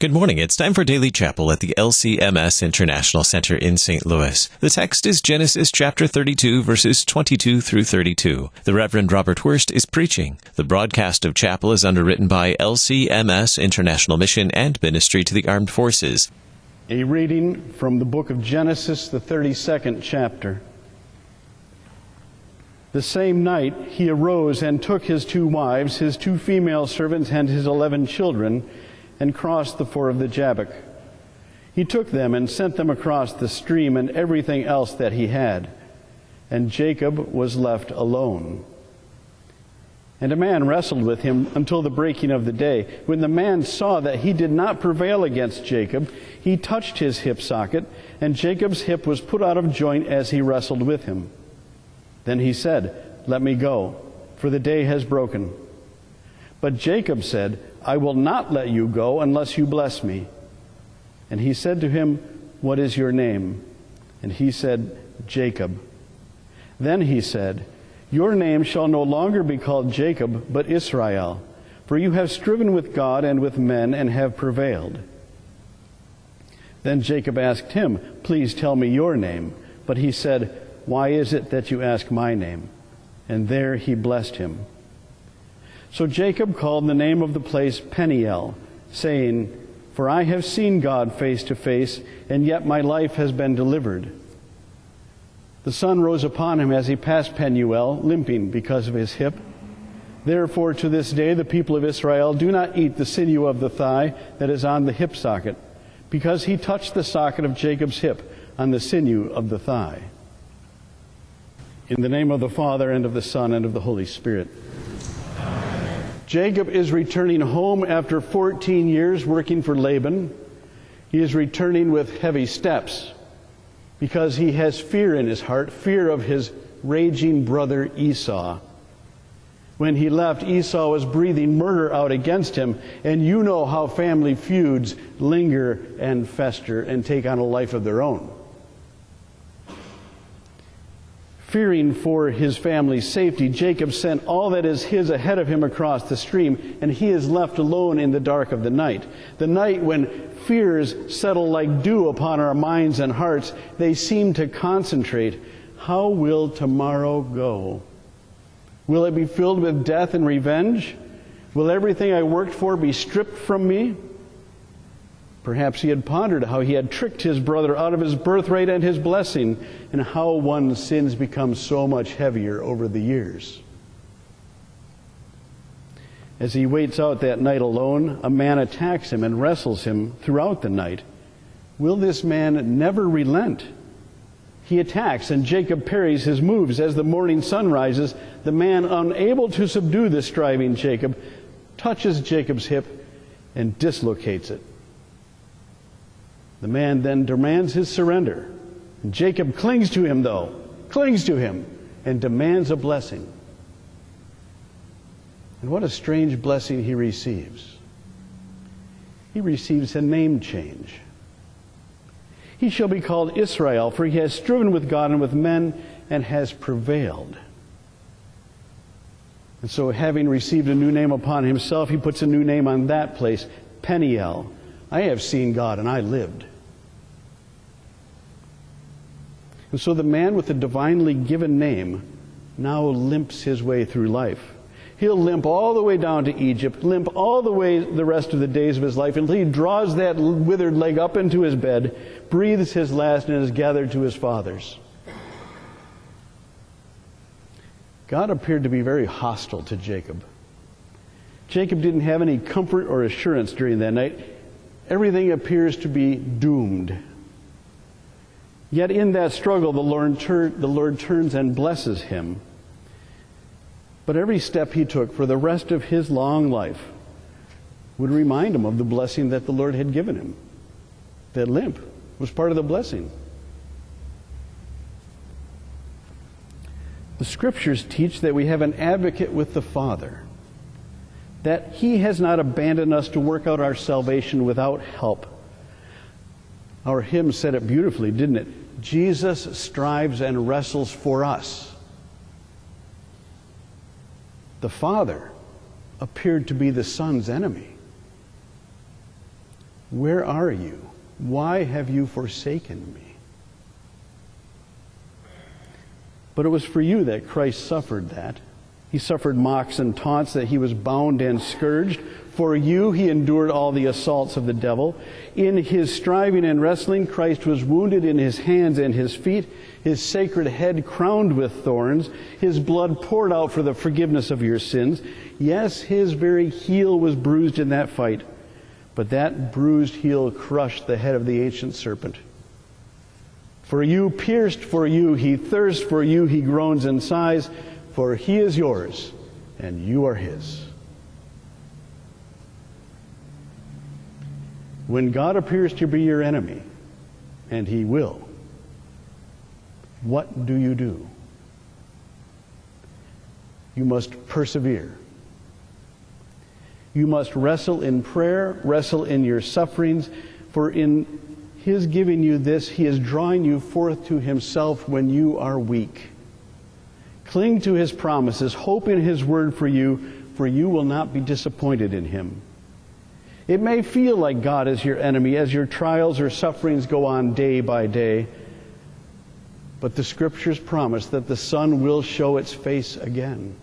Good morning. It's time for Daily Chapel at the LCMS International Center in St. Louis. The text is Genesis chapter 32, verses 22 through 32. The Reverend Robert Wurst is preaching. The broadcast of chapel is underwritten by LCMS International Mission and Ministry to the Armed Forces. A reading from the book of Genesis, the 32nd chapter. The same night he arose and took his 2 wives, his 2 female servants, and his 11 children, and crossed the ford of the Jabbok. He took them and sent them across the stream and everything else that he had. And Jacob was left alone. And a man wrestled with him until the breaking of the day. When the man saw that he did not prevail against Jacob, he touched his hip socket, and Jacob's hip was put out of joint as he wrestled with him. Then he said, "Let me go, for the day has broken." But Jacob said, "I will not let you go unless you bless me." And he said to him, "What is your name?" And he said, "Jacob." Then he said, "Your name shall no longer be called Jacob, but Israel, for you have striven with God and with men and have prevailed." Then Jacob asked him, "Please tell me your name." But he said, "Why is it that you ask my name?" And there he blessed him. So Jacob called the name of the place Peniel, saying, "For I have seen God face to face, and yet my life has been delivered." The sun rose upon him as he passed Penuel, limping because of his hip. Therefore to this day the people of Israel do not eat the sinew of the thigh that is on the hip socket, because he touched the socket of Jacob's hip on the sinew of the thigh. In the name of the Father, and of the Son, and of the Holy Spirit. Jacob is returning home after 14 years working for Laban. He is returning with heavy steps because he has fear in his heart, fear of his raging brother Esau. When he left, Esau was breathing murder out against him, and you know how family feuds linger and fester and take on a life of their own. Fearing for his family's safety, Jacob sent all that is his ahead of him across the stream, and he is left alone in the dark of the night when fears settle like dew upon our minds and hearts. They seem to concentrate. How will tomorrow go? Will it be filled with death and revenge? Will everything I worked for be stripped from me? Perhaps he had pondered how he had tricked his brother out of his birthright and his blessing, and how one's sins become so much heavier over the years. As he waits out that night alone, a man attacks him and wrestles him throughout the night. Will this man never relent? He attacks, and Jacob parries his moves. As the morning sun rises, the man, unable to subdue the striving Jacob, touches Jacob's hip and dislocates it. The man then demands his surrender. And Jacob clings to him, and demands a blessing. And what a strange blessing he receives. He receives a name change. He shall be called Israel, for he has striven with God and with men and has prevailed. And so, having received a new name upon himself, he puts a new name on that place, Peniel. I have seen God and I lived. And so the man with the divinely given name now limps his way through life. He'll limp all the way down to Egypt, limp all the way the rest of the days of his life, until he draws that withered leg up into his bed, breathes his last, and is gathered to his fathers. God appeared to be very hostile to Jacob. Jacob didn't have any comfort or assurance during that night. Everything appears to be doomed. Yet in that struggle, the Lord turns and blesses him. But every step he took for the rest of his long life would remind him of the blessing that the Lord had given him. That limp was part of the blessing. The Scriptures teach that we have an advocate with the Father, that He has not abandoned us to work out our salvation without help. Our hymn said it beautifully, didn't it? Jesus strives and wrestles for us. The Father appeared to be the Son's enemy. Where are you? Why have you forsaken me? But it was for you that Christ suffered that. He suffered mocks and taunts, that he was bound and scourged. For you he endured all the assaults of the devil. In his striving and wrestling, Christ was wounded in his hands and his feet, his sacred head crowned with thorns, his blood poured out for the forgiveness of your sins. Yes, his very heel was bruised in that fight, but that bruised heel crushed the head of the ancient serpent. For you, pierced for you, he thirsts for you, he groans and sighs, for he is yours, and you are his. When God appears to be your enemy, and he will, what do? You must persevere. You must wrestle in prayer, wrestle in your sufferings, for in his giving you this, he is drawing you forth to himself when you are weak. Cling to his promises, hope in his word for you will not be disappointed in him. It may feel like God is your enemy as your trials or sufferings go on day by day, but the Scriptures promise that the sun will show its face again.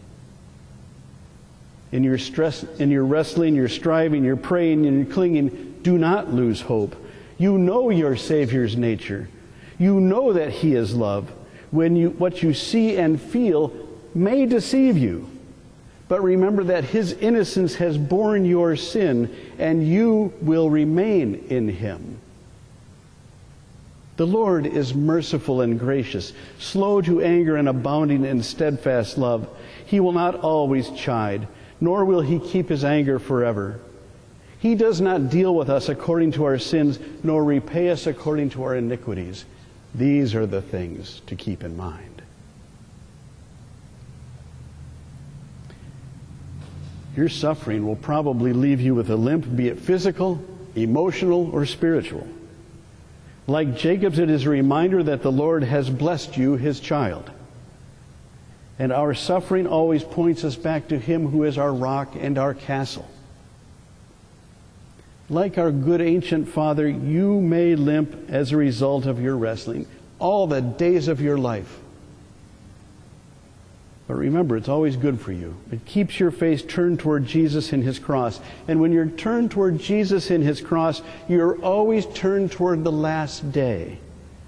In your stress, in your wrestling, your striving, your praying, and your clinging, do not lose hope. You know your Savior's nature. You know that he is love. What you see and feel may deceive you. But remember that his innocence has borne your sin, and you will remain in him. The Lord is merciful and gracious, slow to anger and abounding in steadfast love. He will not always chide, nor will he keep his anger forever. He does not deal with us according to our sins, nor repay us according to our iniquities. These are the things to keep in mind. Your suffering will probably leave you with a limp, be it physical, emotional, or spiritual. Like Jacob's, it is a reminder that the Lord has blessed you, his child. And our suffering always points us back to him who is our rock and our castle. Like our good ancient father, you may limp as a result of your wrestling all the days of your life. But remember, it's always good for you. It keeps your face turned toward Jesus and his cross. And when you're turned toward Jesus and his cross, you're always turned toward the last day.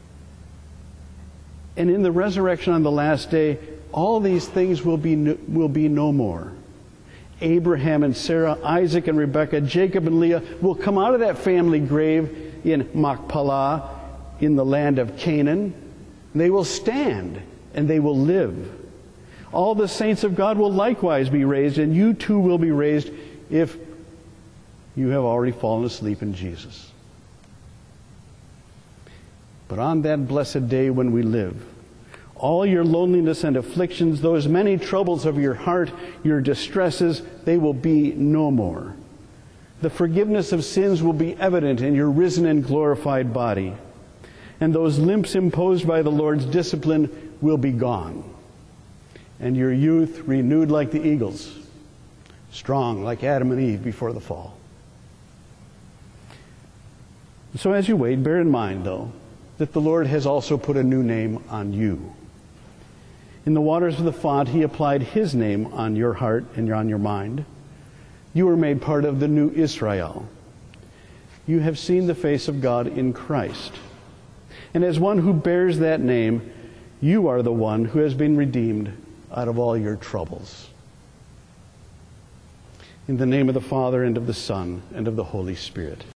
And in the resurrection on the last day, all these things will be no more. Abraham and Sarah, Isaac and Rebekah, Jacob and Leah will come out of that family grave in Machpelah, in the land of Canaan. They will stand and they will live. All the saints of God will likewise be raised, and you too will be raised if you have already fallen asleep in Jesus. But on that blessed day when we live, all your loneliness and afflictions, those many troubles of your heart, your distresses, they will be no more. The forgiveness of sins will be evident in your risen and glorified body. And those limps imposed by the Lord's discipline will be gone. And your youth renewed like the eagles, strong like Adam and Eve before the fall. So as you wait, bear in mind, though, that the Lord has also put a new name on you. In the waters of the font, he applied his name on your heart and on your mind. You were made part of the new Israel. You have seen the face of God in Christ. And as one who bears that name, you are the one who has been redeemed out of all your troubles. In the name of the Father, and of the Son, and of the Holy Spirit.